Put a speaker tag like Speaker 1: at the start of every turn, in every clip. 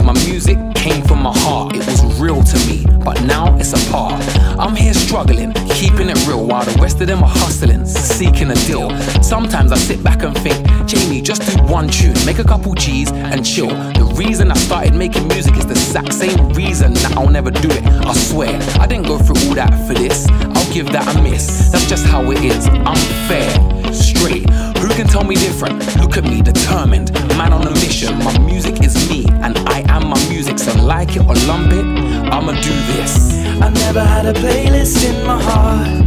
Speaker 1: my music came from my heart. It was real to me, but now it's a part. I'm here struggling, keeping it real, while the rest of them are hustling, seeking a deal. Sometimes I sit back and think, Jamie, just do one tune, make a couple G's and chill. The reason I started making music is the exact same reason that I'll never do it, I swear. I didn't go through all that for this, I'll give that a miss. That's just how it is, I'm fair, straight. Who can tell me different? Look at me, determined, man on a mission. My music is me, and I am my music. So like it or lump it, I'ma do this.
Speaker 2: I never had a playlist in my heart.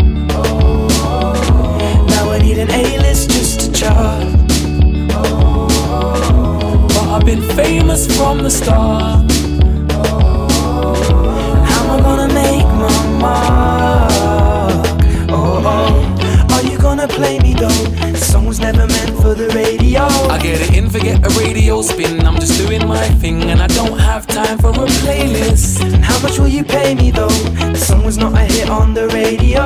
Speaker 2: Now I need an A-list just to chart. But I've been famous from the start. How am I gonna make my mark? Are you gonna play me though? The song was never meant for the radio.
Speaker 1: I get it in, forget a radio spin. I'm just doing my thing and I don't have time for a playlist.
Speaker 2: And how much will you pay me though? The song was not a hit on the radio.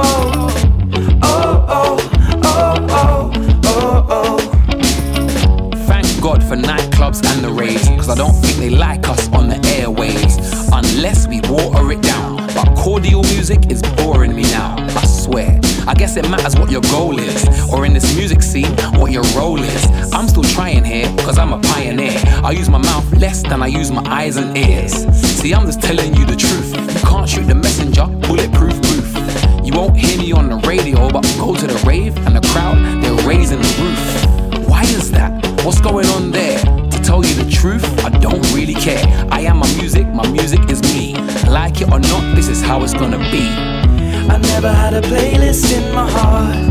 Speaker 1: Thank God for nightclubs and the raves, cause I don't think they like us on the airwaves, unless we water it down. But cordial music is boring me now, I swear. I guess it matters what your goal is, or in this music scene, what your role is. I'm still trying here, cause I'm a pioneer. I use my mouth less than I use my eyes and ears. See, I'm just telling you the truth. You can't shoot the messenger, bulletproof roof. You won't hear me on the radio, but go to the rave and the crowd, they're raising the roof. Why is that? What's going on there? To tell you the truth, I don't really care. I am my music is me. Like it or not, this is how it's gonna be.
Speaker 2: I never had a playlist in my heart.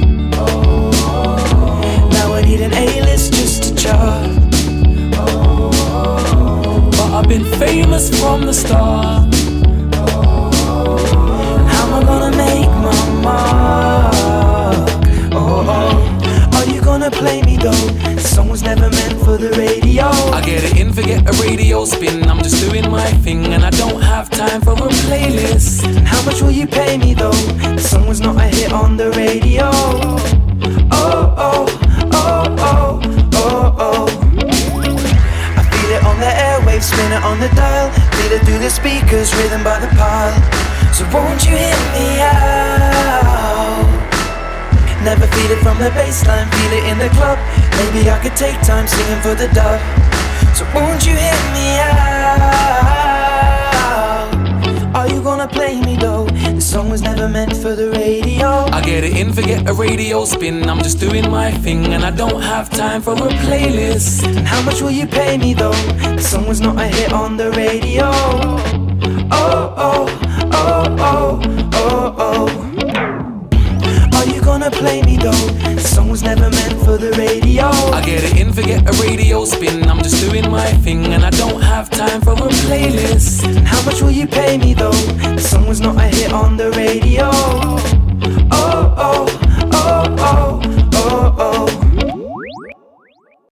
Speaker 2: Now I need an A-list just to chart. But I've been famous from the start. How am I gonna make my mark? Are you gonna play me though? The song was never meant for the radio.
Speaker 1: I get it in, forget a radio spin. I'm just doing my thing and I don't have time for a playlist.
Speaker 2: And how much will you pay me though? The song was not a hit on the radio. I feel it on the airwaves, spin it on the dial. Feel it through the speakers, rhythm by the pile. So won't you hear me out? Never feel it from the baseline, feel it in the club. Maybe I could take time singing for the dub. So won't you hear me out? Are you gonna play me though? The song was never meant for the radio.
Speaker 1: I get it in, forget a radio spin. I'm just doing my thing and I don't have time for a playlist.
Speaker 2: And how much will you pay me though? The song was not a hit on the radio. Are you gonna play me though? The song was never meant for the radio.
Speaker 1: I get it in, forget a radio spin. I'm just doing my thing and I don't have time for a playlist.
Speaker 2: And how much will you pay me though? The song was not a hit on the radio.